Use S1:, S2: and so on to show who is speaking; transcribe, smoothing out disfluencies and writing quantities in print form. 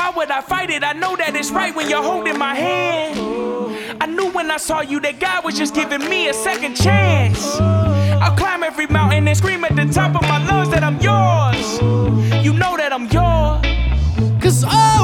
S1: why would I fight it? I know that it's right when you're holding my hand. I knew when I saw you that God was just giving me a second chance. I'll climb every mountain and scream at the top of my lungs that I'm yours. You know that I'm yours.
S2: 'Cause all